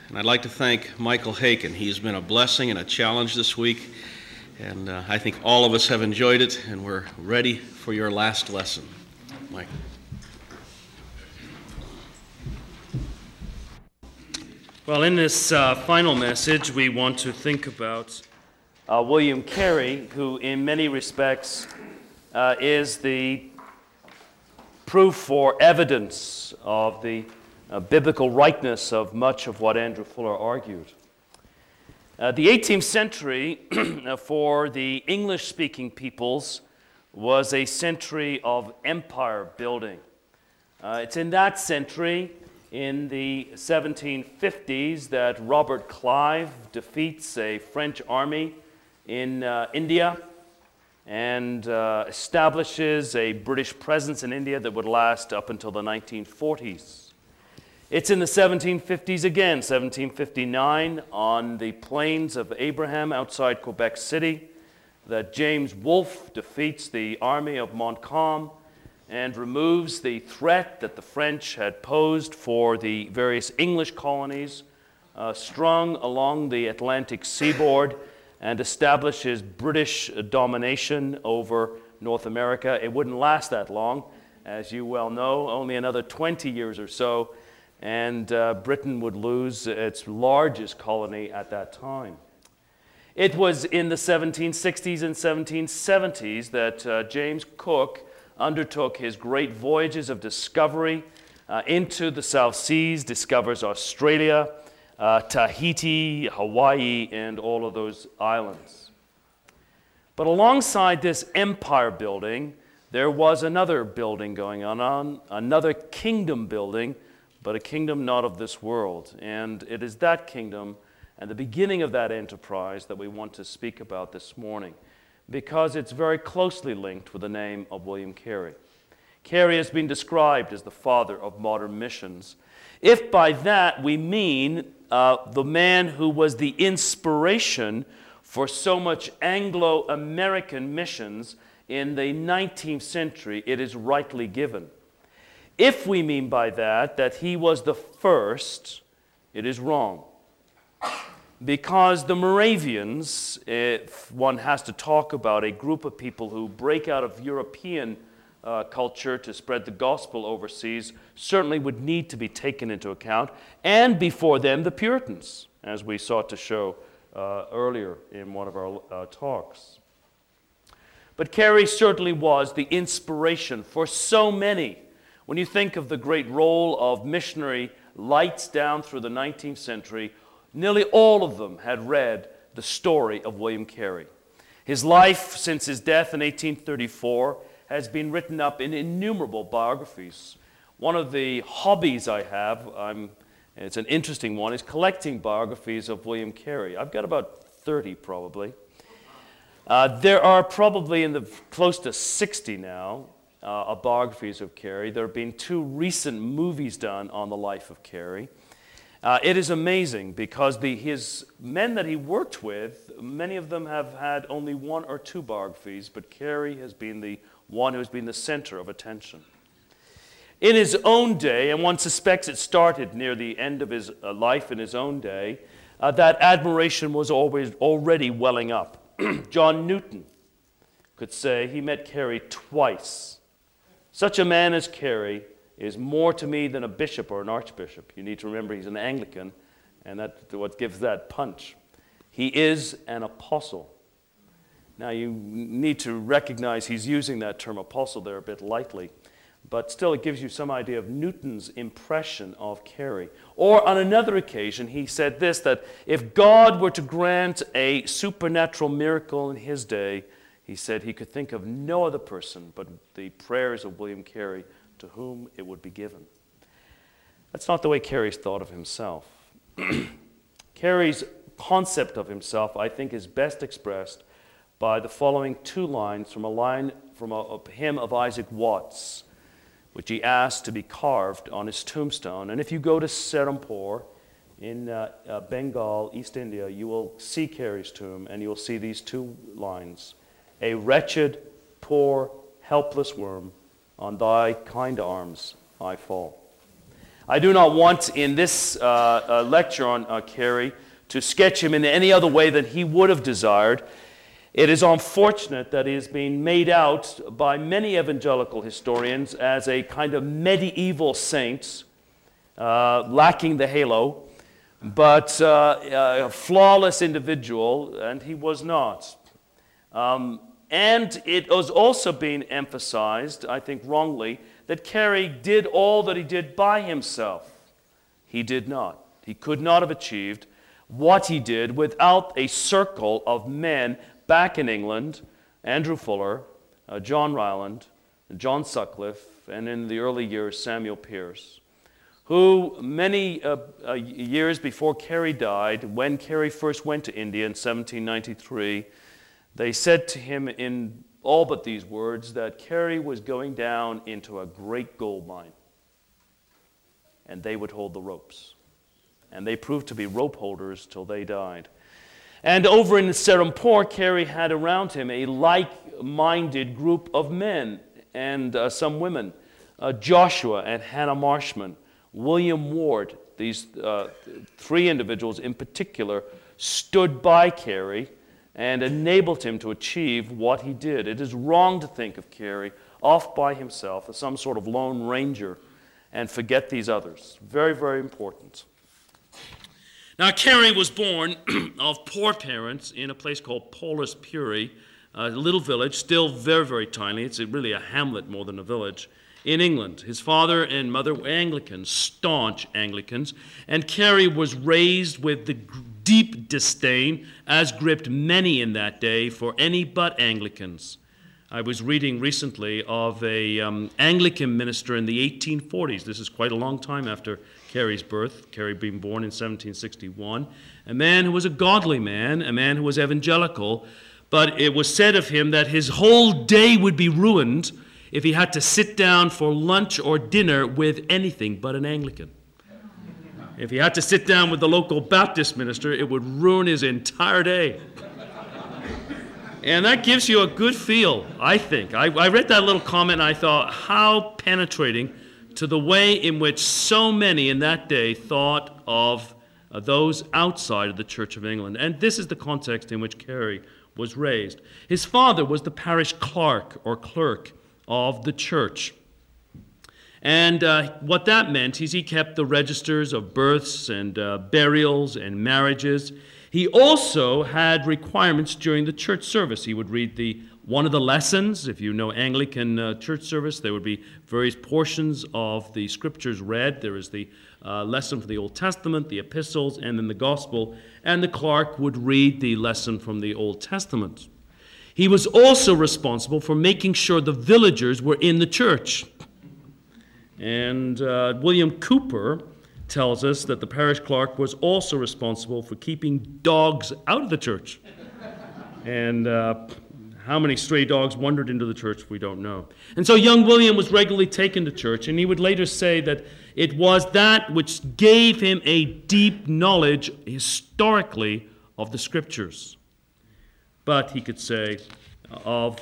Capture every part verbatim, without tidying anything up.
And I'd like to thank Michael Haken. He's been a blessing and a challenge this week, and uh, I think all of us have enjoyed it, and we're ready for your last lesson. Mike. Well, in this uh, final message, we want to think about uh, William Carey, who in many respects uh, is the proof or evidence of the uh, biblical rightness of much of what Andrew Fuller argued. Uh, the eighteenth century for the English-speaking peoples was a century of empire building. Uh, it's in that century, in the seventeen fifties, that Robert Clive defeats a French army in uh, India and uh, establishes a British presence in India that would last up until the nineteen forties. It's in the seventeen fifties again, seventeen fifty-nine, on the plains of Abraham outside Quebec City, that James Wolfe defeats the army of Montcalm and removes the threat that the French had posed for the various English colonies uh, strung along the Atlantic seaboard, and establishes British domination over North America. It wouldn't last that long, as you well know, only another twenty years or so, and uh, Britain would lose its largest colony at that time. It was in the seventeen sixties and seventeen seventies that uh, James Cook undertook his great voyages of discovery uh, into the South Seas, discovers Australia, uh, Tahiti, Hawaii, and all of those islands. But alongside this empire building, there was another building going on, another kingdom building, but a kingdom not of this world. And it is that kingdom and the beginning of that enterprise that we want to speak about this morning, because it's very closely linked with the name of William Carey. Carey has been described as the father of modern missions. If by that we mean uh, the man who was the inspiration for so much Anglo-American missions in the nineteenth century, it is rightly given. If we mean by that that he was the first, it is wrong. Because the Moravians, if one has to talk about a group of people who break out of European uh, culture to spread the gospel overseas, certainly would need to be taken into account, and before them the Puritans, as we sought to show uh, earlier in one of our uh, talks. But Carey certainly was the inspiration for so many. When you think of the great role of missionary lights down through the nineteenth century, nearly all of them had read the story of William Carey. His life since his death in eighteen thirty-four has been written up in innumerable biographies. One of the hobbies I have, I'm, it's an interesting one, is collecting biographies of William Carey. I've got about thirty probably. Uh, there are probably in the close to sixty now uh, biographies of Carey. There have been two recent movies done on the life of Carey. Uh, it is amazing because the, his men that he worked with, many of them have had only one or two biographies, but Carey has been the one who has been the center of attention. In his own day, and one suspects it started near the end of his uh, life in his own day, uh, that admiration was always already welling up. John Newton could say he met Carey twice. Such a man as Carey is more to me than a bishop or an archbishop. You need to remember he's an Anglican, and that's what gives that punch. He is an apostle. Now you need to recognize he's using that term apostle there a bit lightly, but still it gives you some idea of Newton's impression of Carey. Or on another occasion, he said this, that if God were to grant a supernatural miracle in his day, he said he could think of no other person but the prayers of William Carey, to whom it would be given. That's not the way Carey's thought of himself. Carey's concept of himself, I think, is best expressed by the following two lines from a line from a, a hymn of Isaac Watts, which he asked to be carved on his tombstone. And if you go to Serampore in uh, uh, Bengal, East India, you will see Carey's tomb, and you will see these two lines. A wretched, poor, helpless worm, on thy kind arms I fall. I do not want in this uh, uh, lecture on uh, Carey to sketch him in any other way than he would have desired. It is unfortunate that he is being made out by many evangelical historians as a kind of medieval saint, uh, lacking the halo, but uh, a flawless individual, and he was not. Um, and it was also being emphasized, I think wrongly, that Carey did all that he did by himself. He did not. He could not have achieved what he did without a circle of men back in England, Andrew Fuller, uh, John Ryland, John Sutcliffe, and in the early years, Samuel Pearce, who many uh, uh, years before Carey died, when Carey first went to India in seventeen ninety-three, they said to him in all but these words that Carey was going down into a great gold mine, and they would hold the ropes. And they proved to be rope holders till they died. And over in Serampore, Carey had around him a like-minded group of men and uh, some women, uh, Joshua and Hannah Marshman, William Ward. These uh, three individuals in particular stood by Carey and enabled him to achieve what he did. It is wrong to think of Carey off by himself as some sort of lone ranger and forget these others. Very, very important. Now, Carey was born of poor parents in a place called Paulus Puri, a little village, still very, very tiny. It's really a hamlet more than a village, in England. His father and mother were Anglicans, staunch Anglicans, and Carey was raised with the deep disdain, as gripped many in that day, for any but Anglicans. I was reading recently of a um, Anglican minister in the eighteen forties. This is quite a long time after Carey's birth, Carey being born in seventeen sixty-one. A man who was a godly man, a man who was evangelical, but it was said of him that his whole day would be ruined if he had to sit down for lunch or dinner with anything but an Anglican. If he had to sit down with the local Baptist minister, it would ruin his entire day. And that gives you a good feel, I think. I, I read that little comment and I thought, how penetrating to the way in which so many in that day thought of uh, those outside of the Church of England. And this is the context in which Carey was raised. His father was the parish clerk or clerk of the church. And uh, what that meant is he kept the registers of births and uh, burials and marriages. He also had requirements during the church service. He would read the one of the lessons. If you know Anglican uh, church service, there would be various portions of the scriptures read. There is the uh, lesson from the Old Testament, the epistles, and then the gospel. And the clerk would read the lesson from the Old Testament. He was also responsible for making sure the villagers were in the church. And uh, William Cooper tells us that the parish clerk was also responsible for keeping dogs out of the church. And uh, how many stray dogs wandered into the church, we don't know. And so young William was regularly taken to church, and he would later say that it was that which gave him a deep knowledge historically of the scriptures. But he could say of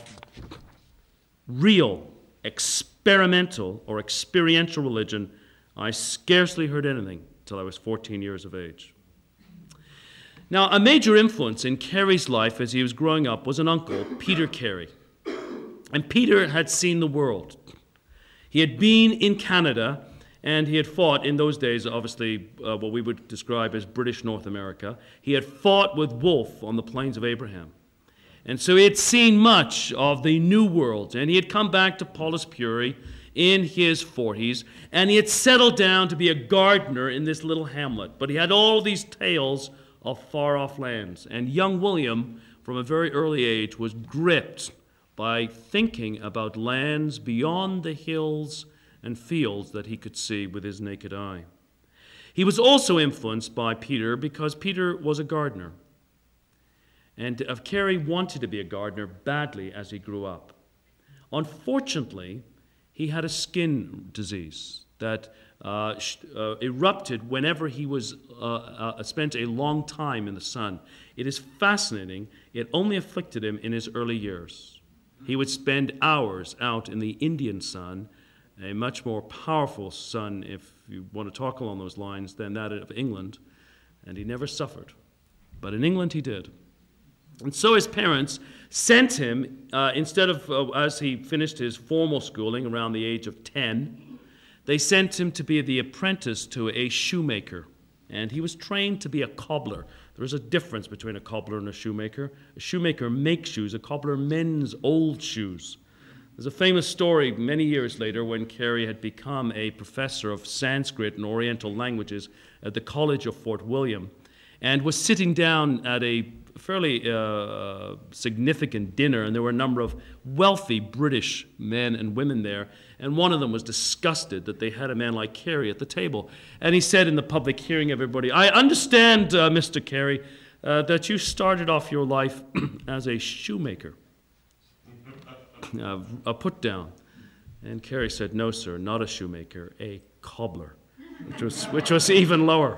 real, experimental or experiential religion, I scarcely heard anything till I was fourteen years of age. Now, a major influence in Carey's life as he was growing up was an uncle, Peter Carey. And Peter had seen the world. He had been in Canada, and he had fought in those days, obviously, uh, what we would describe as British North America. He had fought with Wolfe on the Plains of Abraham. And so he had seen much of the New World, and he had come back to Paulus Puri in his forties, and he had settled down to be a gardener in this little hamlet. But he had all these tales of far-off lands. And young William, from a very early age, was gripped by thinking about lands beyond the hills and fields that he could see with his naked eye. He was also influenced by Peter because Peter was a gardener. And uh, Carey wanted to be a gardener badly as he grew up. Unfortunately, he had a skin disease that uh, sh- uh, erupted whenever he was uh, uh, spent a long time in the sun. It is fascinating. It only afflicted him in his early years. He would spend hours out in the Indian sun a much more powerful son, if you want to talk along those lines, than that of England, and he never suffered. But in England he did. And so his parents sent him, uh, instead of, uh, as he finished his formal schooling around the age of ten, they sent him to be the apprentice to a shoemaker. And he was trained to be a cobbler. There is a difference between a cobbler and a shoemaker. A shoemaker makes shoes, a cobbler mends old shoes. There's a famous story many years later when Carey had become a professor of Sanskrit and Oriental languages at the College of Fort William, and was sitting down at a fairly uh, significant dinner, and there were a number of wealthy British men and women there, and one of them was disgusted that they had a man like Carey at the table. And he said in the public hearing of everybody, "I understand, uh, Mister Carey, uh, that you started off your life as a shoemaker, uh, a put-down." And Carey said, "No, sir, not a shoemaker, a cobbler," which was, which was even lower.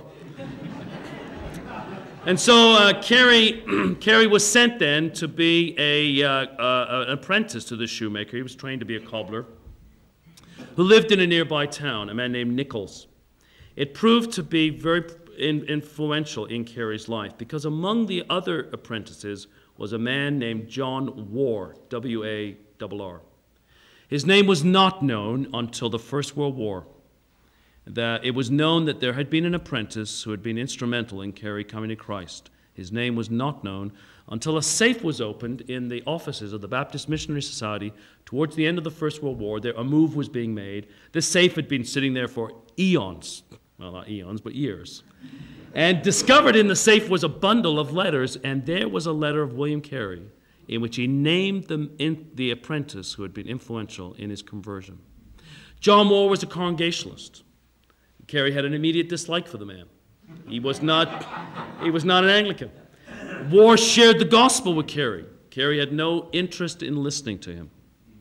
And so uh, Carey, Carey was sent then to be a, uh, uh, an apprentice to the shoemaker. He was trained to be a cobbler, who lived in a nearby town, a man named Nichols. It proved to be very in, influential in Carey's life, because among the other apprentices was a man named John Warr, W A R R. His name was not known until the First World War. That it was known that there had been an apprentice who had been instrumental in Carey coming to Christ. His name was not known until a safe was opened in the offices of the Baptist Missionary Society towards the end of the First World War. There, a move was being made. This safe had been sitting there for eons, well, not eons, but years. And discovered in the safe was a bundle of letters, and there was a letter of William Carey in which he named the, in, the apprentice who had been influential in his conversion. John Moore was a Congregationalist. Carey had an immediate dislike for the man. He was not, he was not an Anglican. Warr shared the gospel with Carey. Carey had no interest in listening to him.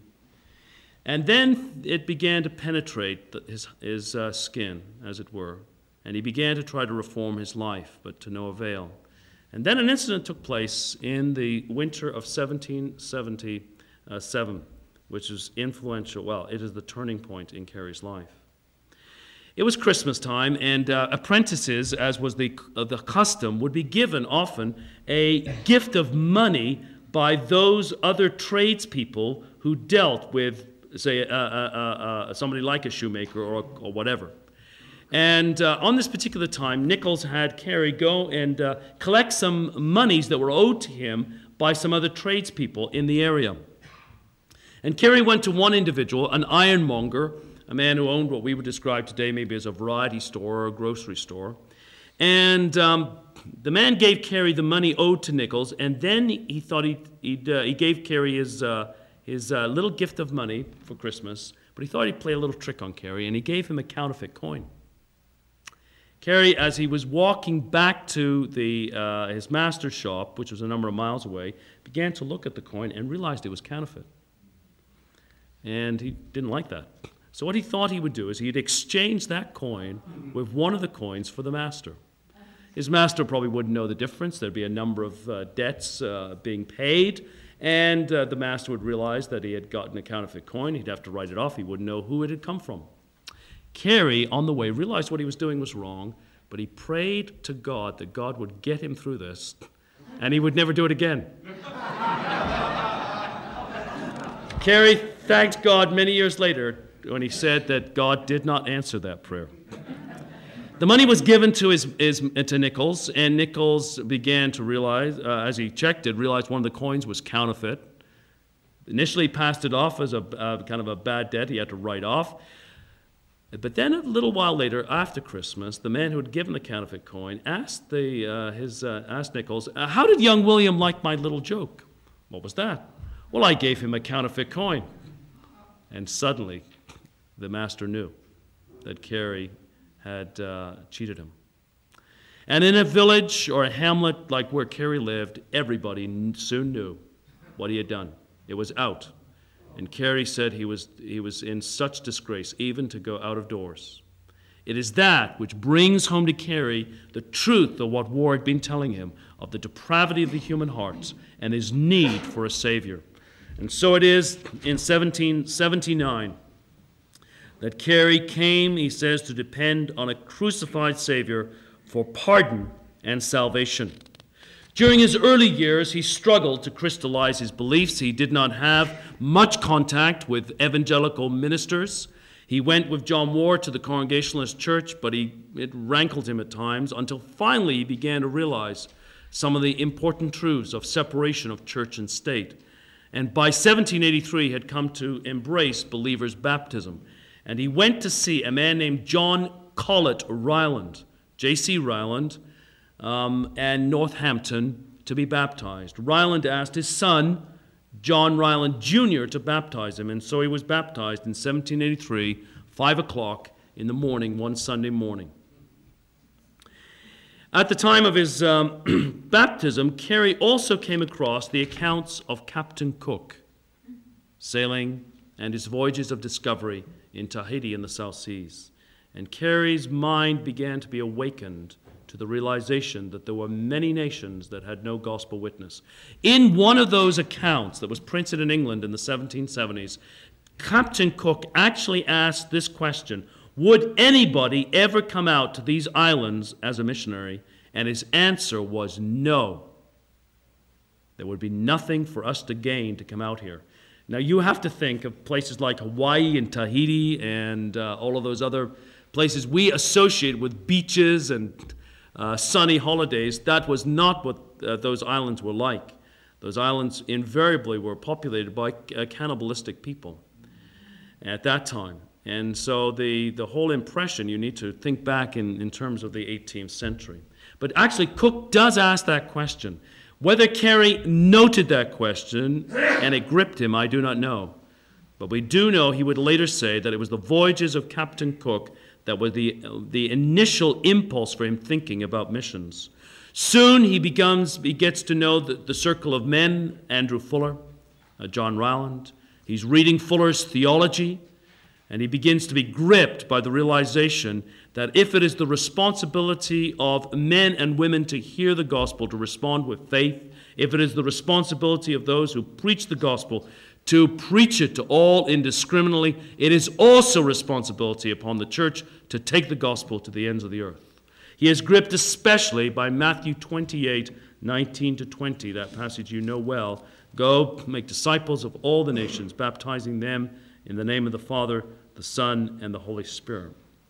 And then it began to penetrate the, his, his uh, skin, as it were, and he began to try to reform his life, but to no avail. And then an incident took place in the winter of seventeen seventy-seven, which is influential. Well, it is the turning point in Carey's life. It was Christmas time, and uh, apprentices, as was the, uh, the custom, would be given often a gift of money by those other tradespeople who dealt with, say, uh, uh, uh, somebody like a shoemaker or, or whatever. And uh, on this particular time, Nichols had Carey go and uh, collect some monies that were owed to him by some other tradespeople in the area. And Carey went to one individual, an ironmonger, a man who owned what we would describe today maybe as a variety store or a grocery store. And um, the man gave Carey the money owed to Nichols, and then he thought he'd, he'd, uh, he gave Carey his, uh, his uh, little gift of money for Christmas, but he thought he'd play a little trick on Carey, and he gave him a counterfeit coin. Carey, as he was walking back to the, uh, his master's shop, which was a number of miles away, began to look at the coin and realized it was counterfeit. And he didn't like that. So what he thought he would do is he'd exchange that coin with one of the coins for the master. His master probably wouldn't know the difference. There'd be a number of uh, debts uh, being paid, and uh, the master would realize that he had gotten a counterfeit coin. He'd have to write it off. He wouldn't know who it had come from. Carey, on the way, realized what he was doing was wrong, but he prayed to God that God would get him through this, and he would never do it again. Carey thanked God many years later when he said that God did not answer that prayer. The money was given to his, his to Nichols, and Nichols began to realize, uh, as he checked it, realized one of the coins was counterfeit. Initially, he passed it off as a uh, kind of a bad debt he had to write off. But then, a little while later, after Christmas, the man who had given the counterfeit coin asked the uh, his uh, asked Nichols, uh, "How did young William like my little joke?" "What was that?" "Well, I gave him a counterfeit coin." And suddenly, the master knew that Carey had uh, cheated him. And in a village or a hamlet like where Carey lived, everybody soon knew what he had done. It was out. And Carey said he was, he was in such disgrace, even to go out of doors. It is that which brings home to Carey the truth of what Warr had been telling him, of the depravity of the human heart and his need for a Savior. And so it is in seventeen seventy-nine. that Carey came, he says, to depend on a crucified Savior for pardon and salvation. During his early years, he struggled to crystallize his beliefs. He did not have much contact with evangelical ministers. He went with John Ward to the Congregationalist Church, but he, it rankled him at times until finally he began to realize some of the important truths of separation of church and state. And by seventeen eighty-three had come to embrace believers' baptism. And he went to see a man named John Collett Ryland, J C Ryland, um, and Northampton to be baptized. Ryland asked his son, John Ryland Junior, to baptize him, and so he was baptized in seventeen eighty-three, five o'clock in the morning, one Sunday morning. At the time of his um, baptism, Carey also came across the accounts of Captain Cook sailing and his voyages of discovery in Tahiti and the South Seas. And Carey's mind began to be awakened to the realization that there were many nations that had no gospel witness. In one of those accounts that was printed in England in the seventeen seventies, Captain Cook actually asked this question: would anybody ever come out to these islands as a missionary? And his answer was no. There would be nothing for us to gain to come out here. Now you have to think of places like Hawaii and Tahiti and uh, all of those other places we associate with beaches and uh, sunny holidays. That was not what uh, those islands were like. Those islands invariably were populated by uh, cannibalistic people at that time. And so the, the whole impression, you need to think back in, in terms of the eighteenth century. But actually, Cook does ask that question. Whether Carey noted that question and it gripped him, I do not know. But we do know he would later say that it was the voyages of Captain Cook that were the, the initial impulse for him thinking about missions. Soon he becomes, he gets to know the, the circle of men, Andrew Fuller, uh, John Ryland. He's reading Fuller's theology, and he begins to be gripped by the realization that if it is the responsibility of men and women to hear the gospel, to respond with faith, if it is the responsibility of those who preach the gospel to preach it to all indiscriminately, it is also responsibility upon the church to take the gospel to the ends of the earth. He is gripped especially by Matthew twenty-eight, nineteen to twenty, that passage you know well. Go, make disciples of all the nations, baptizing them in the name of the Father, the Son, and the Holy Spirit.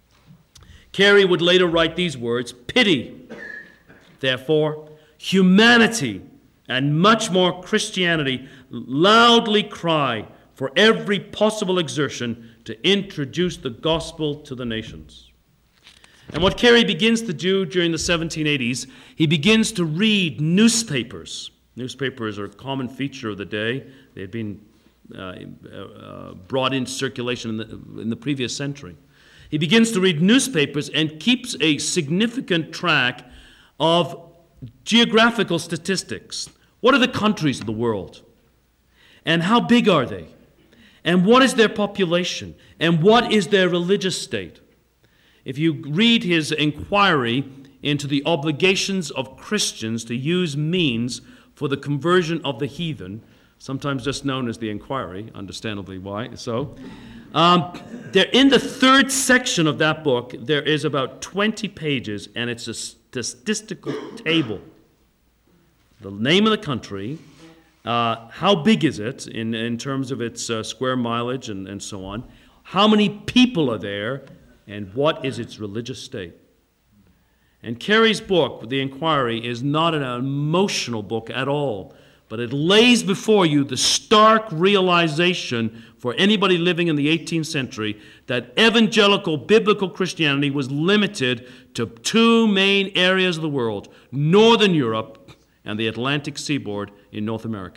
Carey would later write these words: pity, therefore, humanity, and much more Christianity loudly cry for every possible exertion to introduce the gospel to the nations. And what Carey begins to do during the seventeen eighties, he begins to read newspapers. Newspapers are a common feature of the day. They had been uh, uh, brought into circulation in the, in the previous century. He begins to read newspapers and keeps a significant track of geographical statistics. What are the countries of the world? And how big are they? And what is their population? And what is their religious state? If you read his inquiry into the obligations of Christians to use means for the conversion of the heathen, sometimes just known as the inquiry, understandably why so, um, there, in the third section of that book, there is about twenty pages, and it's a statistical table. The name of the country, uh, how big is it in, in terms of its uh, square mileage and, and so on, how many people are there, and what is its religious state. And Carey's book, The Inquiry, is not an emotional book at all, but it lays before you the stark realization for anybody living in the eighteenth century that evangelical biblical Christianity was limited to two main areas of the world: Northern Europe and the Atlantic seaboard in North America.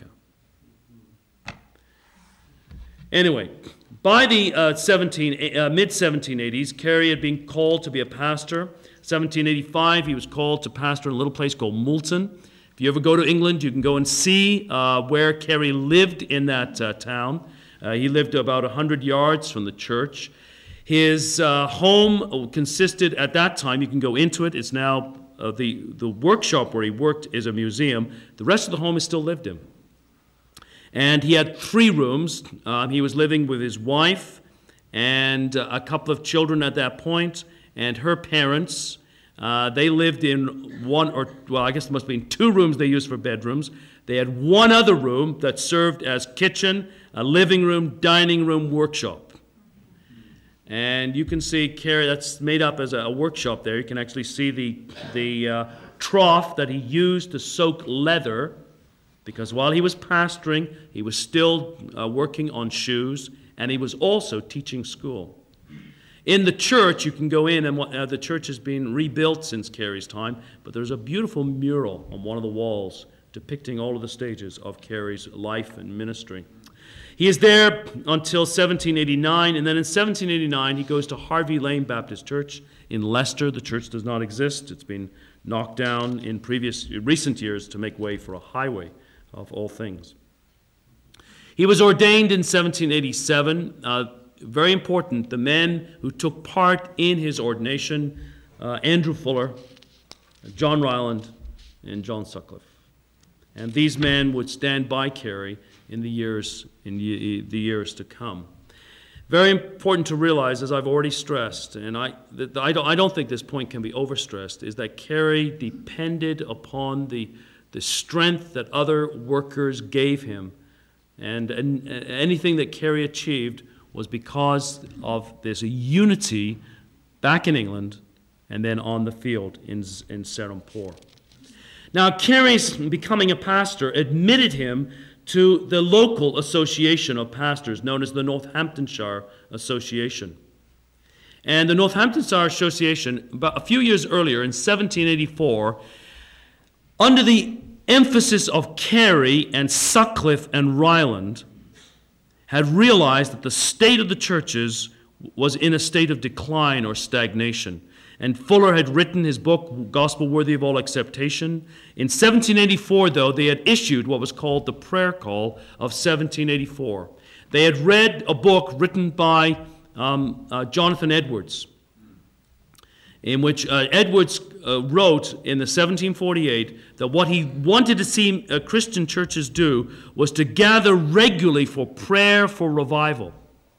Anyway, by the uh, seventeen, uh, mid seventeen eighties, Carey had been called to be a pastor. seventeen eighty-five, he was called to pastor in a little place called Moulton. If you ever go to England, you can go and see uh, where Carey lived in that uh, town. Uh, he lived about one hundred yards from the church. His uh, home consisted, at that time, you can go into it, it's now, uh, the, the workshop where he worked is a museum. The rest of the home is still lived in. And he had three rooms. Uh, he was living with his wife and uh, a couple of children at that point, and her parents. Uh, they lived in one or, well, I guess it must have been two rooms they used for bedrooms. They had one other room that served as kitchen, a living room, dining room, workshop. And you can see Carey, that's made up as a, a workshop there. You can actually see the, the uh, trough that he used to soak leather, because while he was pastoring, he was still uh, working on shoes, and he was also teaching school. In the church, you can go in, and uh, the church has been rebuilt since Carey's time, but there's a beautiful mural on one of the walls depicting all of the stages of Carey's life and ministry. He is there until seventeen eighty-nine, and then in seventeen eighty-nine, he goes to Harvey Lane Baptist Church in Leicester. The church does not exist. It's been knocked down in previous, recent years to make way for a highway of all things. He was ordained in seventeen eighty-seven. Uh, Very important, the men who took part in his ordination, uh, Andrew Fuller, John Ryland, and John Sutcliffe. And these men would stand by Carey in the years in the years to come. Very important to realize, as I've already stressed, and I, I, don't, I don't think this point can be overstressed, is that Carey depended upon the, the strength that other workers gave him. And, and anything that Carey achieved was because of this unity back in England and then on the field in, in Serampore. Now, Carey's becoming a pastor admitted him to the local association of pastors known as the Northamptonshire Association. And the Northamptonshire Association, about a few years earlier, in seventeen eighty-four, under the emphasis of Carey and Sutcliffe and Ryland, had realized that the state of the churches was in a state of decline or stagnation. And Fuller had written his book, Gospel Worthy of All Acceptation. In seventeen eighty-four, though, they had issued what was called the Prayer Call of seventeen eighty-four. They had read a book written by um, uh, Jonathan Edwards, in which uh, Edwards uh, wrote in the seventeen forty-eight that what he wanted to see uh, Christian churches do was to gather regularly for prayer for revival.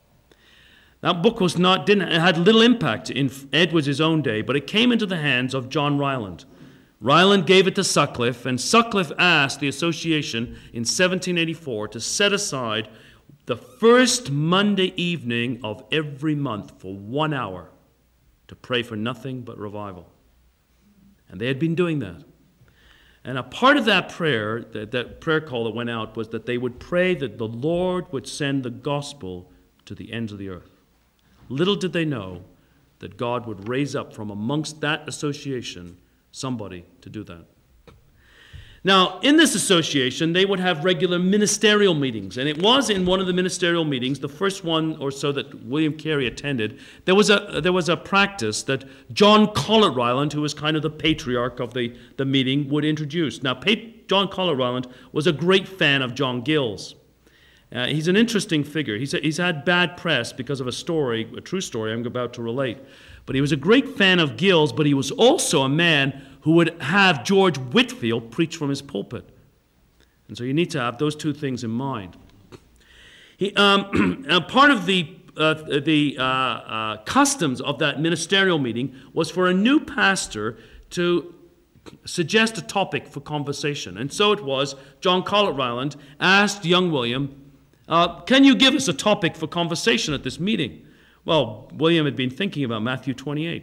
That book was not didn't it had little impact in Edwards' own day, but it came into the hands of John Ryland. Ryland gave it to Sutcliffe, and Sutcliffe asked the association in seventeen eighty-four to set aside the first Monday evening of every month for one hour to pray for nothing but revival. And they had been doing that. And a part of that prayer, that, that prayer call that went out, was that they would pray that the Lord would send the gospel to the ends of the earth. Little did they know that God would raise up from amongst that association somebody to do that. Now, in this association, they would have regular ministerial meetings. And it was in one of the ministerial meetings, the first one or so that William Carey attended, there was a there was a practice that John Collett Ryland, who was kind of the patriarch of the, the meeting, would introduce. Now, John Collett Ryland was a great fan of John Gills. Uh, he's an interesting figure. He's, he's had bad press because of a story, a true story I'm about to relate. But he was a great fan of Gills, but he was also a man who would have George Whitefield preach from his pulpit. And so you need to have those two things in mind. He, um, part of the, uh, the uh, uh, customs of that ministerial meeting was for a new pastor to suggest a topic for conversation. And so it was, John Collett Ryland asked young William, Uh, can you give us a topic for conversation at this meeting? Well, William had been thinking about Matthew twenty-eight.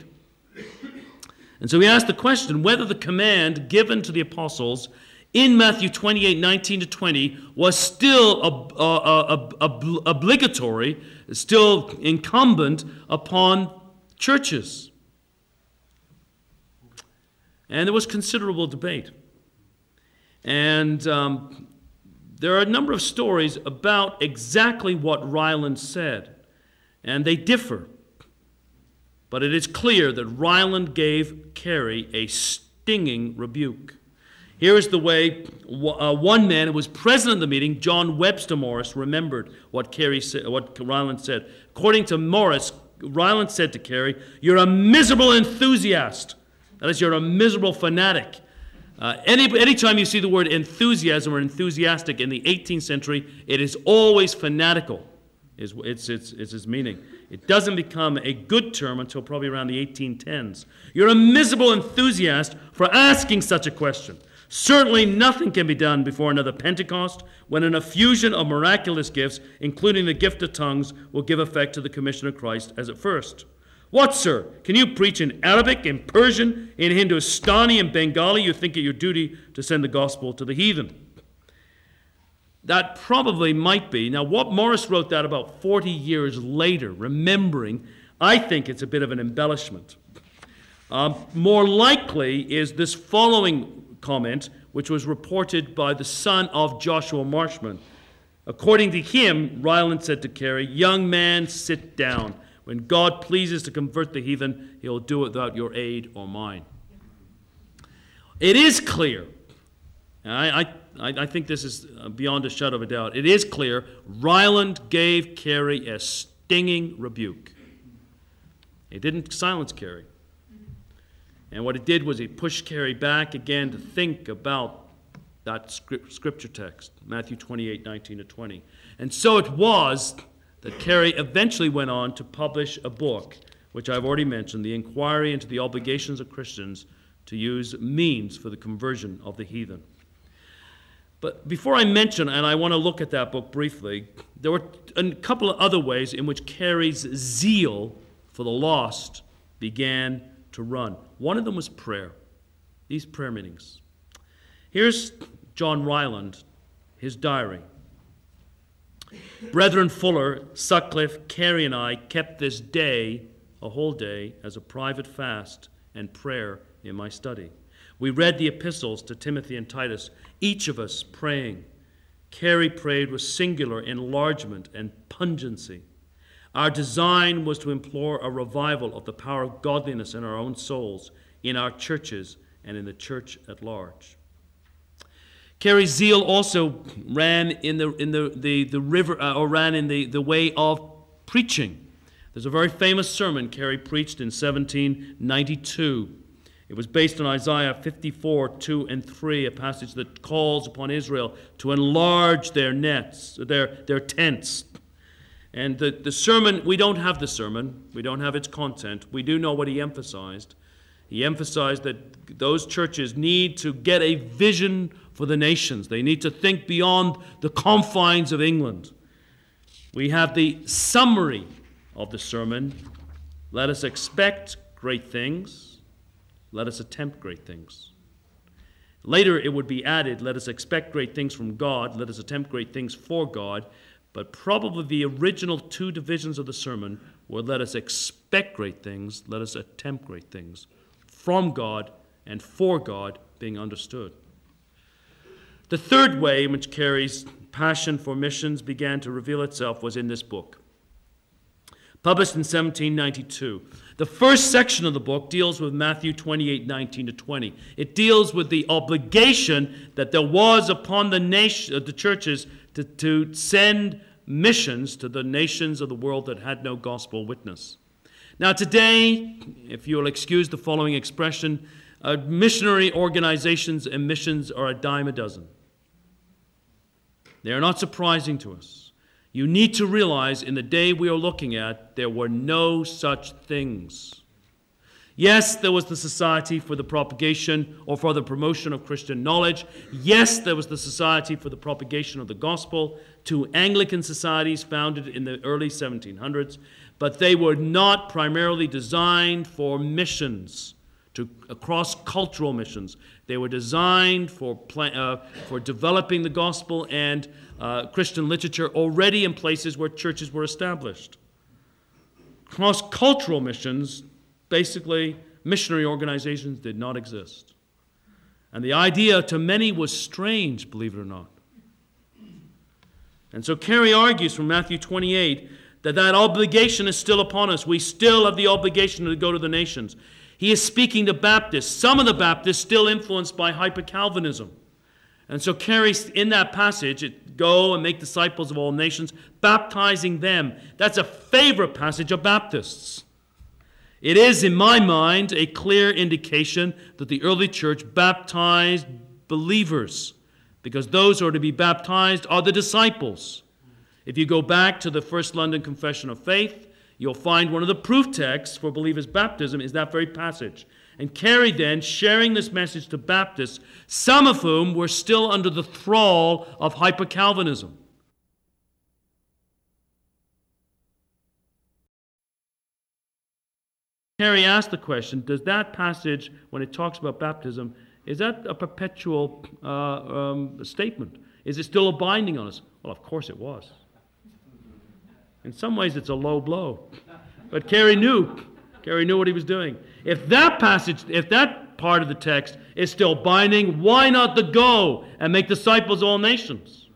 And so he asked the question whether the command given to the apostles in Matthew twenty-eight, nineteen to twenty was still ob- uh, uh, ob- obligatory, still incumbent upon churches. And there was considerable debate. And um, there are a number of stories about exactly what Ryland said, and they differ. But it is clear that Ryland gave Carey a stinging rebuke. Here is the way uh, one man who was present at the meeting, John Webster Morris, remembered what Carey said, what Ryland said. According to Morris, Ryland said to Carey, "You're a miserable enthusiast." That is, you're a miserable fanatic. Uh, any anytime you see the word enthusiasm or enthusiastic in the eighteenth century, it is always fanatical. is it's, it's, it's his meaning. It doesn't become a good term until probably around the eighteen tens. You're a miserable enthusiast for asking such a question. Certainly nothing can be done before another Pentecost, when an effusion of miraculous gifts, including the gift of tongues, will give effect to the commission of Christ as at first. What, sir? Can you preach in Arabic, in Persian, in Hindustani, and Bengali? You think it your duty to send the gospel to the heathen. That probably might be. Now, what Morris wrote that about forty years later, remembering, I think it's a bit of an embellishment. Um, more likely is this following comment, which was reported by the son of Joshua Marshman. According to him, Ryland said to Carey, "Young man, sit down. When God pleases to convert the heathen, he'll do it without your aid or mine." It is clear, and I, I, I think this is beyond a shadow of a doubt, it is clear Ryland gave Carey a stinging rebuke. He didn't silence Carey. And what it did was it pushed Carey back again to think about that scripture text, Matthew twenty-eight, nineteen to twenty. And so it was that Carey eventually went on to publish a book, which I've already mentioned, The Inquiry into the Obligations of Christians to Use Means for the Conversion of the Heathen. But before I mention, and I want to look at that book briefly, there were a couple of other ways in which Carey's zeal for the lost began to run. One of them was prayer, these prayer meetings. Here's John Ryland, his diary. Brethren Fuller, Sutcliffe, Carey, and I kept this day, a whole day, as a private fast and prayer in my study. We read the epistles to Timothy and Titus, each of us praying. Carey prayed with singular enlargement and pungency. Our design was to implore a revival of the power of godliness in our own souls, in our churches, and in the church at large. Carey's zeal also ran in the in the the, the river, uh, or ran in the, the way of preaching. There's a very famous sermon Carey preached in seventeen ninety-two. It was based on Isaiah fifty-four, two and three, a passage that calls upon Israel to enlarge their nets, their, their tents. And the, the sermon, we don't have the sermon, we don't have its content. We do know what he emphasized. He emphasized that those churches need to get a vision for the nations. They need to think beyond the confines of England. We have the summary of the sermon. Let us expect great things. Let us attempt great things. Later it would be added, let us expect great things from God. Let us attempt great things for God. But probably the original two divisions of the sermon were, let us expect great things. Let us attempt great things from God and for God being understood. The third way in which Carey's passion for missions began to reveal itself was in this book. Published in seventeen ninety-two. The first section of the book deals with Matthew twenty-eight, nineteen to twenty. It deals with the obligation that there was upon the nation, the churches to, to send missions to the nations of the world that had no gospel witness. Now today, if you'll excuse the following expression, uh, missionary organizations and missions are a dime a dozen. They are not surprising to us. You need to realize in the day we are looking at, there were no such things. Yes, there was the Society for the Propagation or for the Promotion of Christian Knowledge. Yes, there was the Society for the Propagation of the Gospel, two Anglican societies founded in the early seventeen hundreds, but they were not primarily designed for missions, to cross-cultural missions. They were designed for, uh, for developing the gospel and uh, Christian literature already in places where churches were established. Cross-cultural missions, basically, missionary organizations did not exist. And the idea to many was strange, believe it or not. And so Carey argues from Matthew twenty-eight that that obligation is still upon us. We still have the obligation to go to the nations. He is speaking to Baptists, some of the Baptists still influenced by hyper-Calvinism. And so Carey, in that passage, it, go and make disciples of all nations, baptizing them. That's a favorite passage of Baptists. It is, in my mind, a clear indication that the early church baptized believers, because those who are to be baptized are the disciples. If you go back to the First London Confession of Faith, you'll find one of the proof texts for believers' baptism is that very passage. And Carey then, sharing this message to Baptists, some of whom were still under the thrall of hyper-Calvinism. Carey asked the question, does that passage, when it talks about baptism, is that a perpetual uh, um, statement? Is it still a binding on us? Well, of course it was. In some ways, it's a low blow. But Carey knew. Carey knew what he was doing. If that passage, if that part of the text is still binding, why not the go and make disciples of all nations?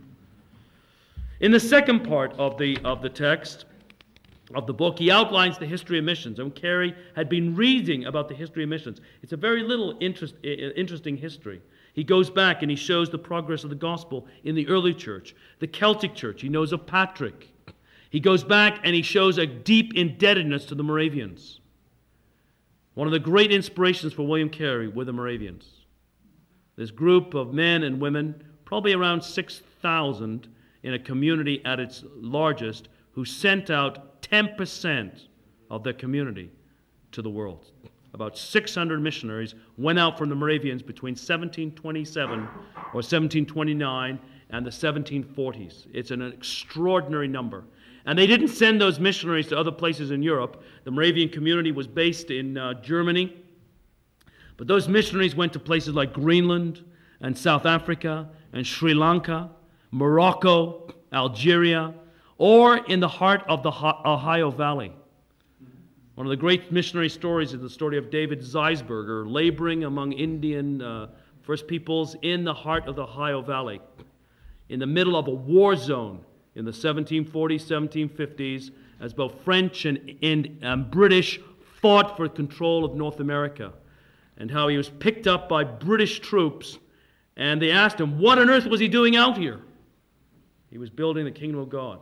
In the second part of the, of the text, of the book, he outlines the history of missions. And Carey had been reading about the history of missions. It's a very little interest, interesting history. He goes back and he shows the progress of the gospel in the early church, the Celtic church. He knows of Patrick. He goes back and he shows a deep indebtedness to the Moravians. One of the great inspirations for William Carey were the Moravians. This group of men and women, probably around six thousand in a community at its largest, who sent out ten percent of their community to the world. About six hundred missionaries went out from the Moravians between seventeen twenty-seven or seventeen twenty-nine and the seventeen forties. It's an extraordinary number. And they didn't send those missionaries to other places in Europe. The Moravian community was based in uh, Germany. But those missionaries went to places like Greenland and South Africa and Sri Lanka, Morocco, Algeria, or in the heart of the Ohio Valley. One of the great missionary stories is the story of David Zeisberger, laboring among Indian uh, First Peoples in the heart of the Ohio Valley, in the middle of a war zone in the seventeen forties, seventeen fifties, as both French and, and um, British fought for control of North America, and how he was picked up by British troops, and they asked him, what on earth was he doing out here? He was building the kingdom of God.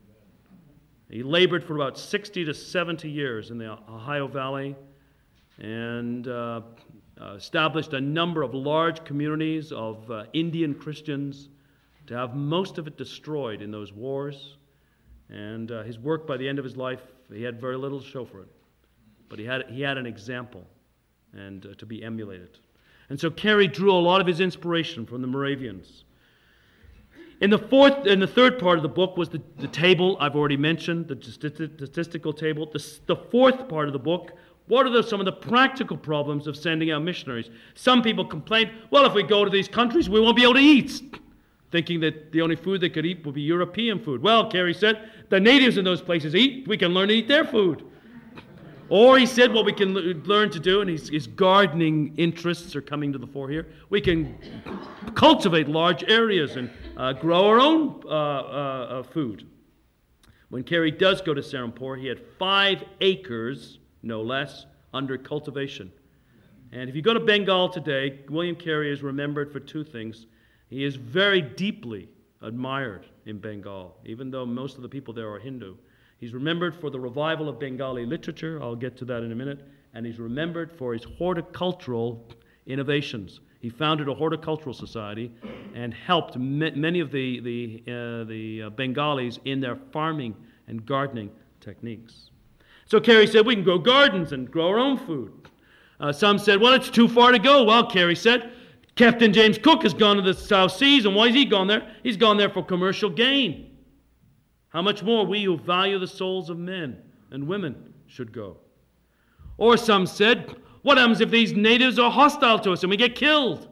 He labored for about sixty to seventy years in the Ohio Valley and uh, uh, established a number of large communities of uh, Indian Christians, to have most of it destroyed in those wars. And uh, his work by the end of his life, he had very little to show for it. But he had, he had an example and uh, to be emulated. And so Carey drew a lot of his inspiration from the Moravians. In the fourth, in the third part of the book was the, the table I've already mentioned, the statistical table. The, the fourth part of the book, what are the, some of the practical problems of sending out missionaries? Some people complain, well, if we go to these countries, we won't be able to eat, thinking that the only food they could eat would be European food. Well, Carey said, the natives in those places eat, we can learn to eat their food. Or he said, what we can l- learn to do, and his, his gardening interests are coming to the fore here, we can cultivate large areas and uh, grow our own uh, uh, uh, food. When Carey does go to Serampore, he had five acres, no less, under cultivation. And if you go to Bengal today, William Carey is remembered for two things. He is very deeply admired in Bengal, even though most of the people there are Hindu. He's remembered for the revival of Bengali literature. I'll get to that in a minute. And he's remembered for his horticultural innovations. He founded a horticultural society and helped ma- many of the, the, uh, the uh, Bengalis in their farming and gardening techniques. So Carey said, we can grow gardens and grow our own food. Uh, some said, well, it's too far to go. Well, Carey said, Captain James Cook has gone to the South Seas, and why has he gone there? He's gone there for commercial gain. How much more we who value the souls of men and women should go? Or some said, what happens if these natives are hostile to us and we get killed?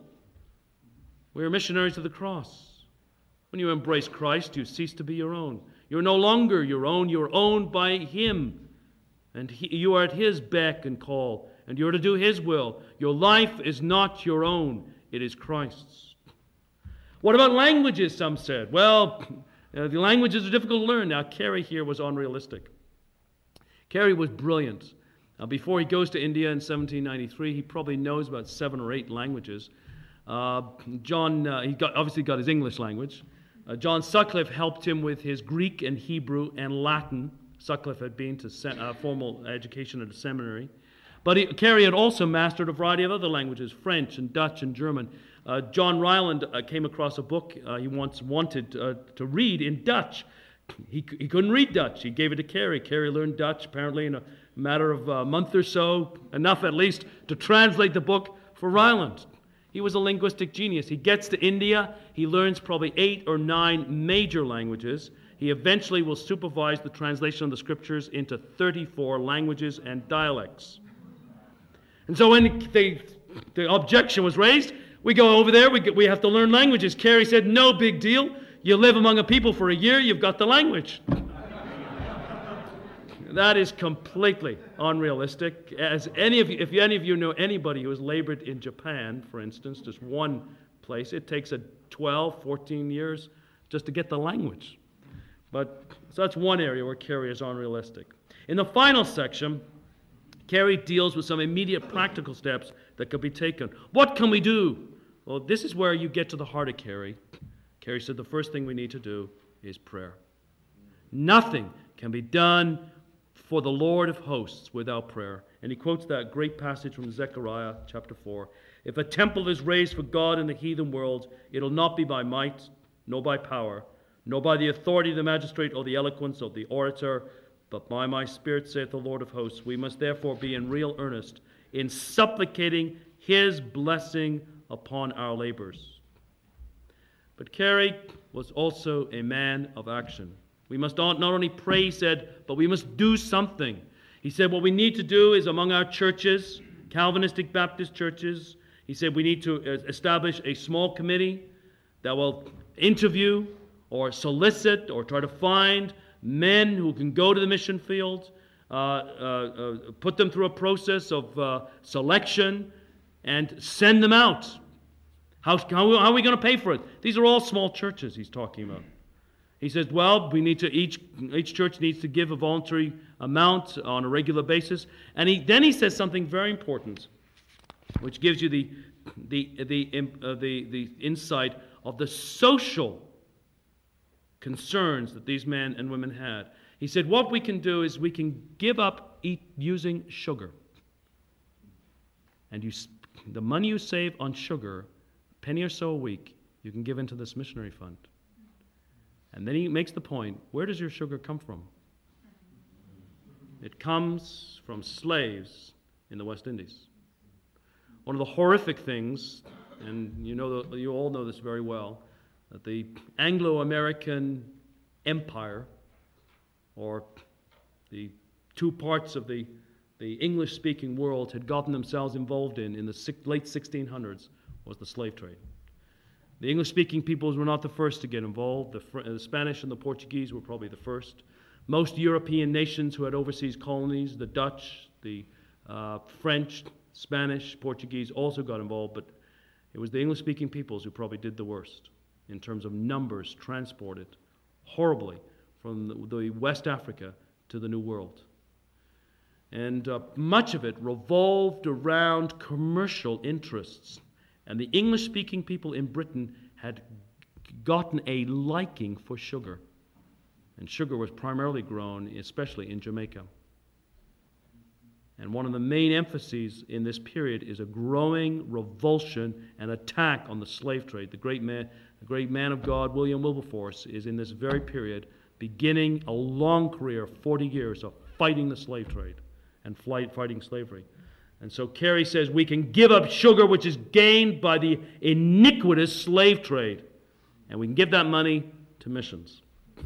We are missionaries of the cross. When you embrace Christ, you cease to be your own. You're no longer your own. You're owned by Him. And he, you are at His beck and call, and you're to do His will. Your life is not your own. It is Christ's. What about languages, some said? Well, uh, the languages are difficult to learn. Now, Carey here was unrealistic. Carey was brilliant. Now, before he goes to India in seventeen ninety-three, he probably knows about seven or eight languages. Uh, John, uh, he got, obviously got his English language. Uh, John Sutcliffe helped him with his Greek and Hebrew and Latin. Sutcliffe had been to se- uh, formal education at a seminary. But he, Carey had also mastered a variety of other languages, French and Dutch and German. Uh, John Ryland uh, came across a book uh, he once wanted uh, to read in Dutch. he, he couldn't read Dutch. He gave it to Carey. Carey learned Dutch apparently in a matter of a month or so, enough at least to translate the book for Ryland. He was a linguistic genius. He gets to India. He learns probably eight or nine major languages. He eventually will supervise the translation of the scriptures into thirty-four languages and dialects. And so when the, the objection was raised, we go over there, we, we have to learn languages. Carey said, no big deal. You live among a people for a year, you've got the language. That is completely unrealistic. As any of you, if any of you know anybody who has labored in Japan, for instance, just one place, it takes a twelve, fourteen years just to get the language. But so that's one area where Carey is unrealistic. In the final section, Carey deals with some immediate practical steps that could be taken. What can we do? Well, this is where you get to the heart of Carey. Carey said the first thing we need to do is prayer. Nothing can be done for the Lord of hosts without prayer. And he quotes that great passage from Zechariah chapter four. If a temple is raised for God in the heathen world, it'll not be by might, nor by power, nor by the authority of the magistrate or the eloquence of the orator, but by my spirit, saith the Lord of hosts. We must therefore be in real earnest in supplicating his blessing upon our labors. But Carey was also a man of action. We must not only pray, he said, but we must do something. He said what we need to do is among our churches, Calvinistic Baptist churches, he said we need to establish a small committee that will interview or solicit or try to find men who can go to the mission field, uh, uh, uh, put them through a process of uh, selection, and send them out. How, how, how are we going to pay for it? These are all small churches he's talking about. He says, well, we need to each each church needs to give a voluntary amount on a regular basis. And he then he says something very important, which gives you the the the uh, the, the insight of the social concerns that these men and women had. He said, what we can do is we can give up eat, using sugar. And you, the money you save on sugar, a penny or so a week, you can give into this missionary fund. And then he makes the point, where does your sugar come from? It comes from slaves in the West Indies. One of the horrific things, and you know, you all know this very well, that the Anglo-American Empire, or the two parts of the, the English-speaking world had gotten themselves involved in in the late sixteen hundreds, was the slave trade. The English-speaking peoples were not the first to get involved. The, Fr- the Spanish and the Portuguese were probably the first. Most European nations who had overseas colonies, the Dutch, the uh, French, Spanish, Portuguese, also got involved, but it was the English-speaking peoples who probably did the worst in terms of numbers transported horribly from the, the West Africa to the New World. And uh, much of it revolved around commercial interests. And the English-speaking people in Britain had gotten a liking for sugar. And sugar was primarily grown, especially in Jamaica. And one of the main emphases in this period is a growing revulsion and attack on the slave trade. The great man, the great man of God, William Wilberforce, is in this very period beginning a long career, forty years, of fighting the slave trade and flight, fighting slavery. And so Carey says we can give up sugar which is gained by the iniquitous slave trade, and we can give that money to missions.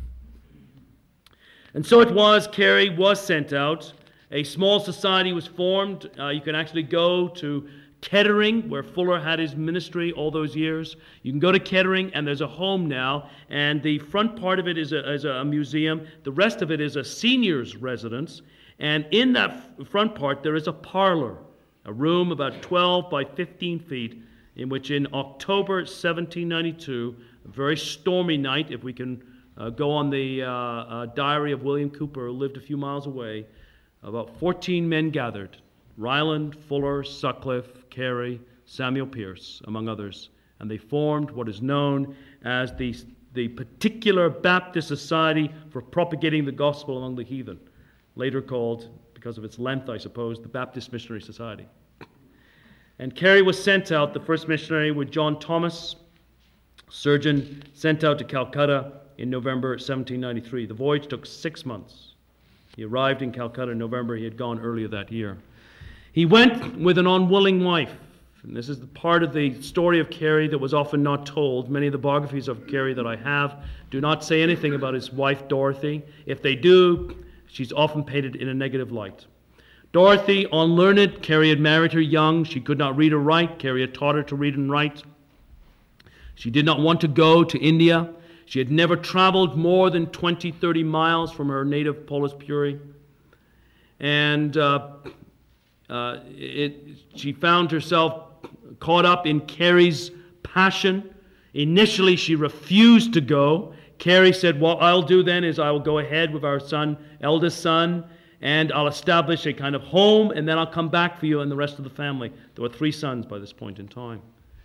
And so it was, Carey was sent out. A small society was formed. Uh, you can actually go to Kettering, where Fuller had his ministry all those years. You can go to Kettering, and there's a home now, and the front part of it is a, is a museum. The rest of it is a senior's residence. And in that f- front part, there is a parlor, a room about twelve by fifteen feet, in which in October seventeen ninety-two, a very stormy night, if we can uh, go on the uh, uh, diary of William Cooper, who lived a few miles away, about fourteen men gathered, Ryland, Fuller, Sutcliffe, Carey, Samuel Pierce, among others, and they formed what is known as the, the Particular Baptist Society for Propagating the Gospel Among the Heathen, later called, because of its length, I suppose, the Baptist Missionary Society. And Carey was sent out, the first missionary with John Thomas, surgeon, sent out to Calcutta in November seventeen ninety-three. The voyage took six months. He arrived in Calcutta in November. He had gone earlier that year. He went with an unwilling wife. And this is the part of the story of Carey that was often not told. Many of the biographies of Carey that I have do not say anything about his wife, Dorothy. If they do, she's often painted in a negative light. Dorothy, unlearned, Carey had married her young. She could not read or write. Carey had taught her to read and write. She did not want to go to India. She had never traveled more than twenty, thirty miles from her native Polis Puri. And uh, uh, it, she found herself caught up in Carey's passion. Initially, she refused to go. Carey said, what I'll do then is I will go ahead with our son, eldest son, and I'll establish a kind of home, and then I'll come back for you and the rest of the family. There were three sons by this point in time.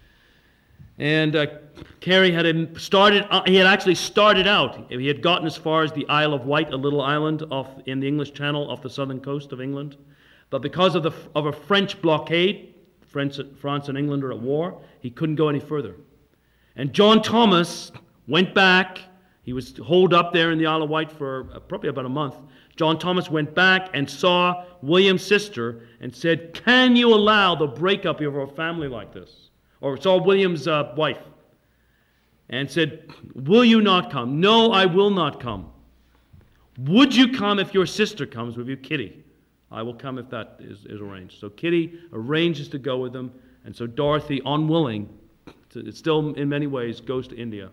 And uh, Carey had started, uh, he had actually started out, he had gotten as far as the Isle of Wight, a little island off in the English Channel off the southern coast of England. But because of, the, of a French blockade, France, France and England are at war, he couldn't go any further. And John Thomas went back. He was holed up there in the Isle of Wight for uh, probably about a month. John Thomas went back and saw William's sister and said, can you allow the breakup of our family like this? Or saw William's uh, wife and said, will you not come? No, I will not come. Would you come if your sister comes with you, Kitty? I will come if that is, is arranged. So Kitty arranges to go with them, and so Dorothy, unwilling, to, it still in many ways goes to India.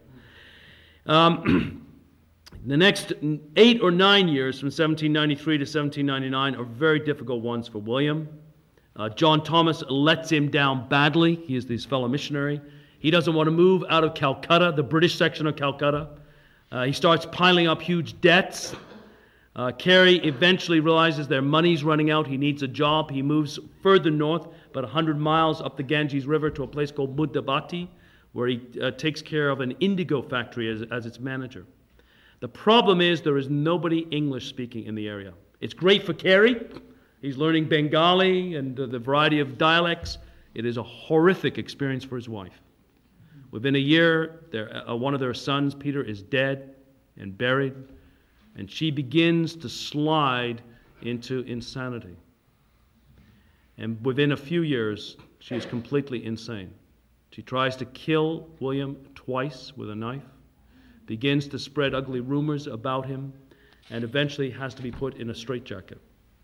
Um, the next eight or nine years, from seventeen ninety-three to seventeen ninety-nine, are very difficult ones for William. Uh, John Thomas lets him down badly. He is his fellow missionary. He doesn't want to move out of Calcutta, the British section of Calcutta. Uh, he starts piling up huge debts. Uh, Carey eventually realizes their money's running out. He needs a job. He moves further north, about one hundred miles up the Ganges River to a place called Muddabati, where he uh, takes care of an indigo factory as, as its manager. The problem is there is nobody English speaking in the area. It's great for Carey. He's learning Bengali and uh, the variety of dialects. It is a horrific experience for his wife. Within a year, their, uh, one of their sons, Peter, is dead and buried. And she begins to slide into insanity. And within a few years, she is completely insane. She tries to kill William twice with a knife, begins to spread ugly rumors about him, and eventually has to be put in a straitjacket.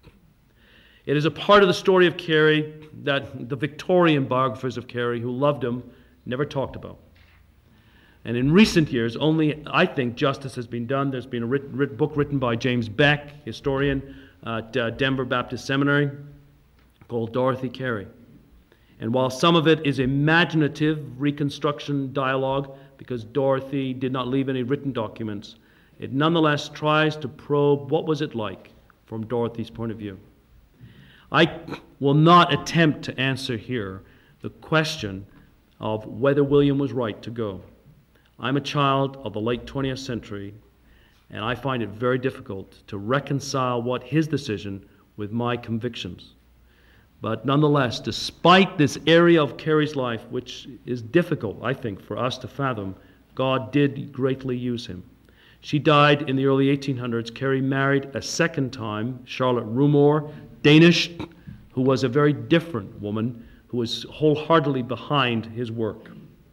It is a part of the story of Carey that the Victorian biographers of Carey who loved him never talked about. And in recent years, only, I think, justice has been done. There's been a writ, writ, book written by James Beck, historian at uh, Denver Baptist Seminary, called Dorothy Carey. And while some of it is imaginative reconstruction dialogue, because Dorothy did not leave any written documents, it nonetheless tries to probe what was it like from Dorothy's point of view. I will not attempt to answer here the question of whether William was right to go. I'm a child of the late twentieth century, and I find it very difficult to reconcile what his decision with my convictions. But nonetheless, despite this area of Carey's life, which is difficult, I think, for us to fathom, God did greatly use him. She died in the early eighteen hundreds. Carey married a second time, Charlotte Rumor, Danish, who was a very different woman, who was wholeheartedly behind his work.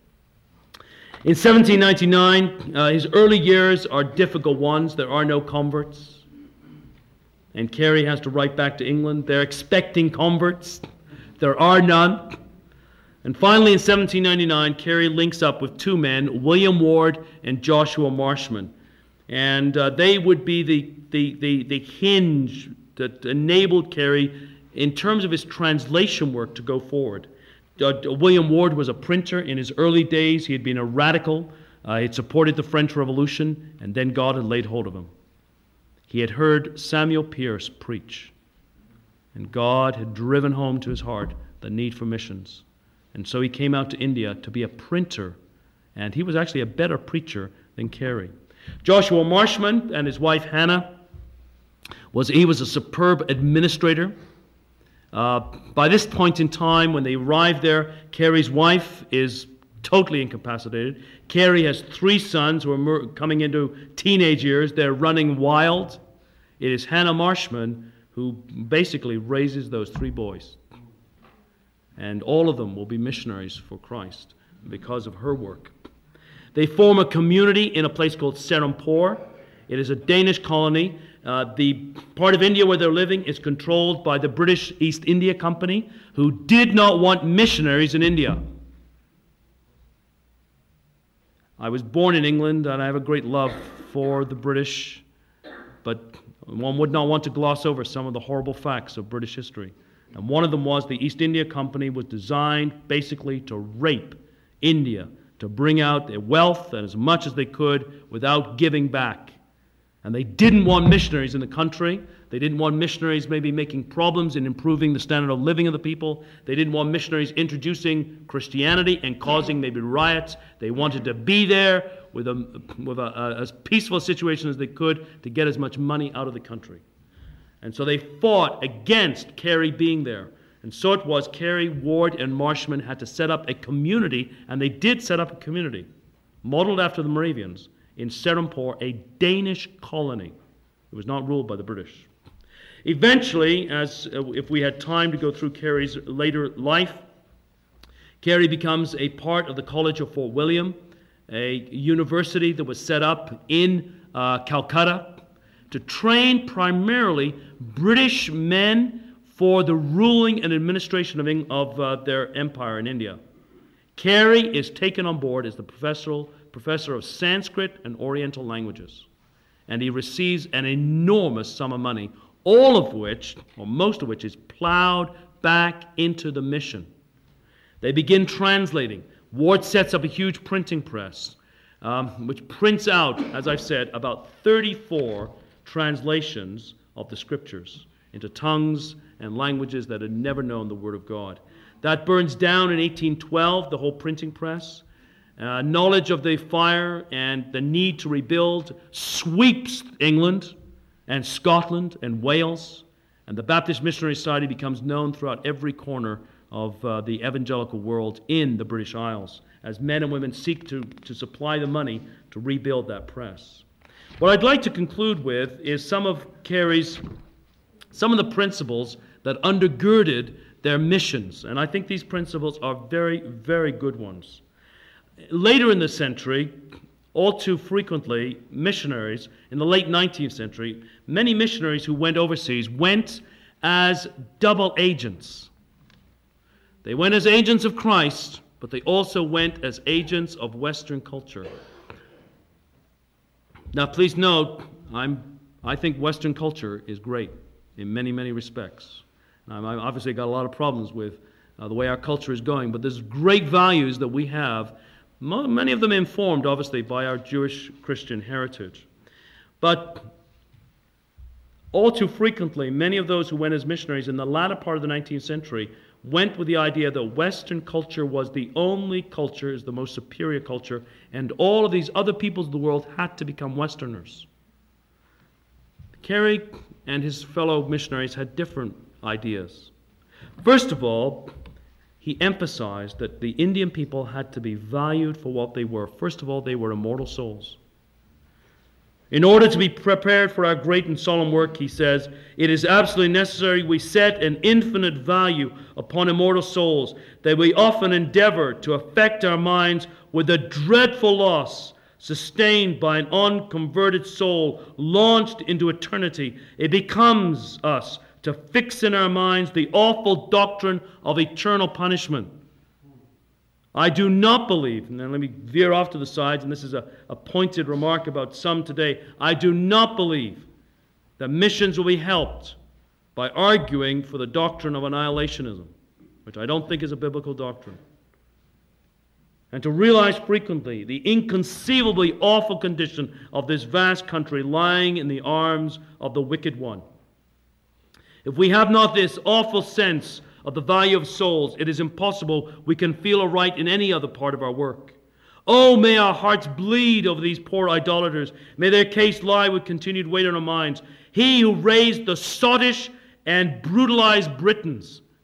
In seventeen ninety-nine, uh, his early years are difficult ones. There are no converts. And Carey has to write back to England. They're expecting converts. There are none. And finally, in seventeen ninety-nine, Carey links up with two men, William Ward and Joshua Marshman. And uh, they would be the, the, the, the hinge that enabled Carey, in terms of his translation work, to go forward. Uh, William Ward was a printer. In his early days, he had been a radical. Uh, he had supported the French Revolution, and then God had laid hold of him. He had heard Samuel Pierce preach, and God had driven home to his heart the need for missions. And so he came out to India to be a printer, and he was actually a better preacher than Carey. Joshua Marshman and his wife Hannah, was he was a superb administrator. Uh, by this point in time, when they arrived there, Carey's wife is totally incapacitated. Carey has three sons who are mer- coming into teenage years. They're running wild. It is Hannah Marshman who basically raises those three boys. And all of them will be missionaries for Christ because of her work. They form a community in a place called Serampore. It is a Danish colony. Uh, the part of India where they're living is controlled by the British East India Company, who did not want missionaries in India. I was born in England, and I have a great love for the British, but one would not want to gloss over some of the horrible facts of British history. And one of them was the East India Company was designed basically to rape India, to bring out their wealth and as much as they could without giving back. And they didn't want missionaries in the country. They didn't want missionaries maybe making problems in improving the standard of living of the people. They didn't want missionaries introducing Christianity and causing maybe riots. They wanted to be there with a, with a, a, as peaceful a situation as they could to get as much money out of the country. And so they fought against Carey being there. And so it was, Carey, Ward, and Marshman had to set up a community, and they did set up a community, modeled after the Moravians, in Serampore, a Danish colony. It was not ruled by the British. Eventually, as uh, if we had time to go through Carey's later life, Carey becomes a part of the College of Fort William, a university that was set up in uh, Calcutta to train primarily British men for the ruling and administration of, Eng- of uh, their empire in India. Carey is taken on board as the professor, professor of Sanskrit and Oriental languages, and he receives an enormous sum of money, all of which, or most of which, is plowed back into the mission. They begin translating. Ward sets up a huge printing press, um, which prints out, as I've said, about thirty-four translations of the Scriptures into tongues and languages that had never known the Word of God. That burns down in eighteen twelve, the whole printing press. Uh, knowledge of the fire and the need to rebuild sweeps England and Scotland and Wales, and the Baptist Missionary Society becomes known throughout every corner of uh, the evangelical world in the British Isles, as men and women seek to, to supply the money to rebuild that press. What I'd like to conclude with is some of Carey's, some of the principles that undergirded their missions, and I think these principles are very, very good ones. Later in the century, all too frequently, missionaries, in the late nineteenth century, many missionaries who went overseas went as double agents. They went as agents of Christ, but they also went as agents of Western culture. Now, please note, I'm, I think Western culture is great in many, many respects. I've obviously got a lot of problems with uh, the way our culture is going, but there's great values that we have, mo- many of them informed, obviously, by our Jewish Christian heritage. But all too frequently, many of those who went as missionaries in the latter part of the nineteenth century went with the idea that Western culture was the only culture, is the most superior culture, and all of these other peoples of the world had to become Westerners. Carey and his fellow missionaries had different ideas. First of all, he emphasized that the Indian people had to be valued for what they were. First of all, they were immortal souls. In order to be prepared for our great and solemn work, he says, it is absolutely necessary we set an infinite value upon immortal souls, that we often endeavor to affect our minds with the dreadful loss sustained by an unconverted soul launched into eternity. It becomes us to fix in our minds the awful doctrine of eternal punishment. I do not believe, and then let me veer off to the sides, and this is a, a pointed remark about some today, I do not believe that missions will be helped by arguing for the doctrine of annihilationism, which I don't think is a biblical doctrine. And to realize frequently the inconceivably awful condition of this vast country lying in the arms of the wicked one. If we have not this awful sense of the value of souls, it is impossible we can feel aright in any other part of our work. Oh, may our hearts bleed over these poor idolaters. May their case lie with continued weight on our minds. He who raised the sottish and brutalized Britons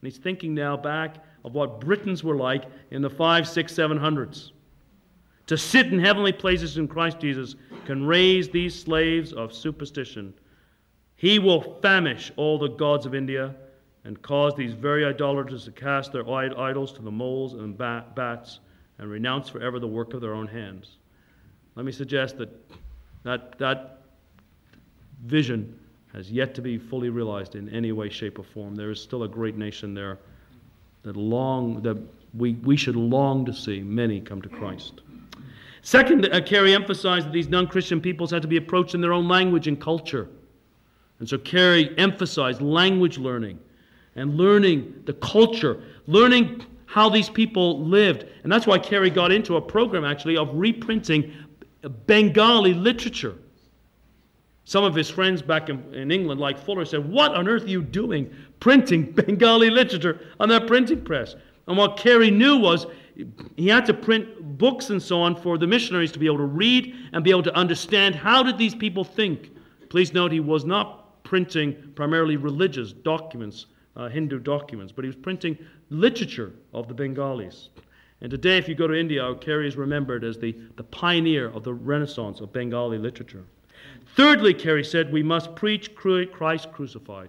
And he's thinking now back of what Britons were like in the five, six, seven hundreds. To sit in heavenly places in Christ Jesus can raise these slaves of superstition. He will famish all the gods of India and cause these very idolaters to cast their idols to the moles and bats and renounce forever the work of their own hands. Let me suggest that that, that vision has yet to be fully realized in any way, shape, or form. There is still a great nation there that long that we, we should long to see many come to Christ. Second, uh, Carey emphasized that these non-Christian peoples had to be approached in their own language and culture. And so Carey emphasized language learning and learning the culture, learning how these people lived. And that's why Carey got into a program, actually, of reprinting Bengali literature. Some of his friends back in, in England, like Fuller, said, "What on earth are you doing printing Bengali literature on that printing press?" And what Carey knew was he had to print books and so on for the missionaries to be able to read and be able to understand how did these people think. Please note he was not printing primarily religious documents, uh, Hindu documents, but he was printing literature of the Bengalis. And today, if you go to India, Carey is remembered as the, the pioneer of the renaissance of Bengali literature. Thirdly, Carey said, we must preach Christ crucified.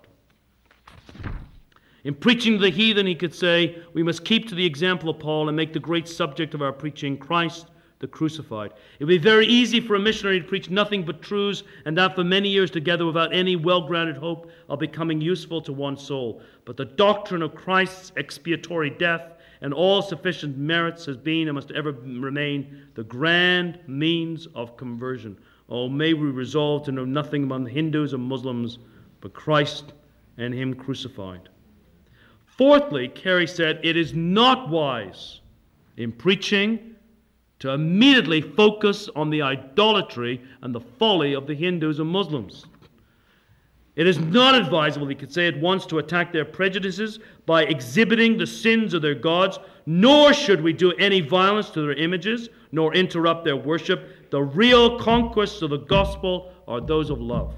In preaching to the heathen, he could say, we must keep to the example of Paul and make the great subject of our preaching Christ the crucified. It would be very easy for a missionary to preach nothing but truths, and that for many years together without any well-grounded hope of becoming useful to one soul. But the doctrine of Christ's expiatory death and all sufficient merits has been and must ever remain the grand means of conversion. Oh, may we resolve to know nothing among Hindus and Muslims but Christ and Him crucified. Fourthly, Carey said, it is not wise in preaching to immediately focus on the idolatry and the folly of the Hindus and Muslims. It is not advisable, he could say at once, to attack their prejudices by exhibiting the sins of their gods, nor should we do any violence to their images, nor interrupt their worship. The real conquests of the gospel are those of love.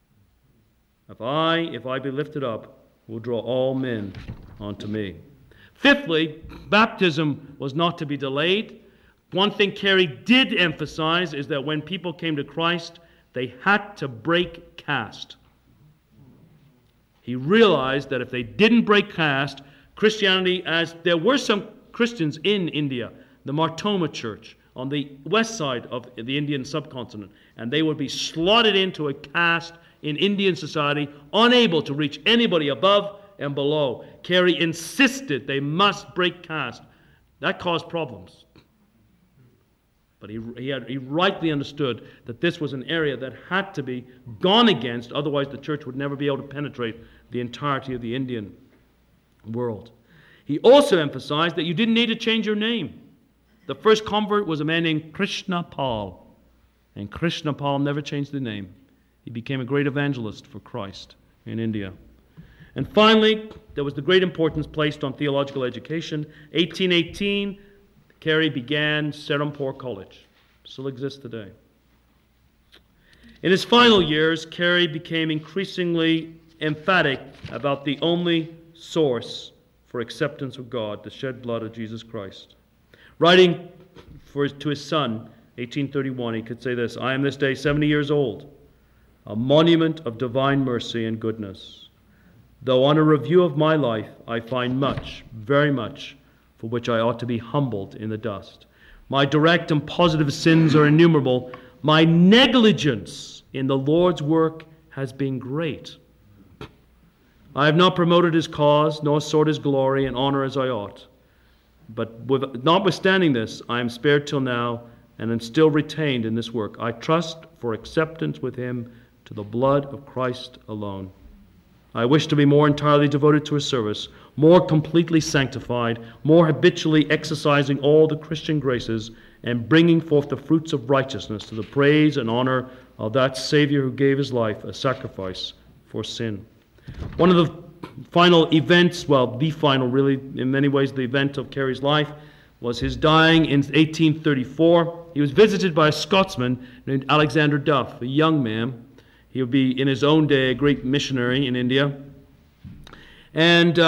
If I, if I be lifted up, will draw all men unto me. Fifthly, baptism was not to be delayed. One thing Carey did emphasize is that when people came to Christ, they had to break caste. He realized that if they didn't break caste, Christianity, as there were some Christians in India, the Martoma Church on the west side of the Indian subcontinent, and they would be slotted into a caste in Indian society, unable to reach anybody above and below. Carey insisted they must break caste. That caused problems. But he, he, had, he rightly understood that this was an area that had to be gone against, otherwise the church would never be able to penetrate the entirety of the Indian world. He also emphasized that you didn't need to change your name. The first convert was a man named Krishna Pal, and Krishna Pal never changed the name. He became a great evangelist for Christ in India. And finally, there was the great importance placed on theological education. eighteen eighteen, Carey began Serampore College. Still exists today. In his final years, Carey became increasingly emphatic about the only source for acceptance of God, the shed blood of Jesus Christ. Writing for, to his son, eighteen thirty-one, he could say this, I am this day seventy years old, a monument of divine mercy and goodness. Though on a review of my life, I find much, very much, for which I ought to be humbled in the dust. My direct and positive sins are innumerable. My negligence in the Lord's work has been great. I have not promoted his cause, nor sought his glory and honor as I ought. But with, notwithstanding this, I am spared till now, and am still retained in this work. I trust for acceptance with him to the blood of Christ alone. I wish to be more entirely devoted to his service, more completely sanctified, more habitually exercising all the Christian graces, and bringing forth the fruits of righteousness to the praise and honor of that Savior who gave his life a sacrifice for sin. One of the final events, well, the final really, in many ways, the event of Carey's life, was his dying in eighteen thirty-four. He was visited by a Scotsman named Alexander Duff, a young man. He would be, in his own day, a great missionary in India. And uh,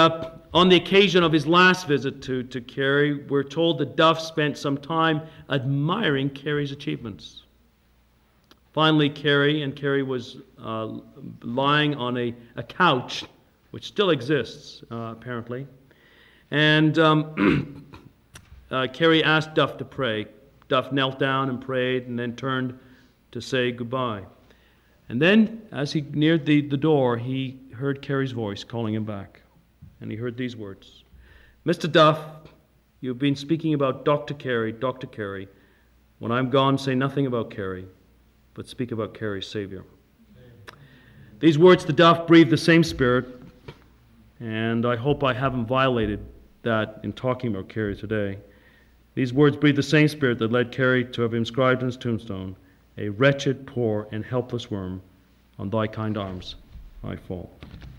on the occasion of his last visit to, to Carey, we're told that Duff spent some time admiring Carey's achievements. Finally, Carey, and Carey was uh, lying on a, a couch, which still exists, uh, apparently. And um, uh, Carey asked Duff to pray. Duff knelt down and prayed and then turned to say goodbye. And then, as he neared the, the door, he heard Carey's voice calling him back. And he heard these words, "Mister Duff, you've been speaking about Doctor Carey, Doctor Carey. When I'm gone, say nothing about Carey, but speak about Carey's Savior." These words to Duff breathed the same spirit, and I hope I haven't violated that in talking about Carey today. These words breathe the same spirit that led Carey to have inscribed on his tombstone, "A wretched, poor, and helpless worm, on thy kind arms I fall."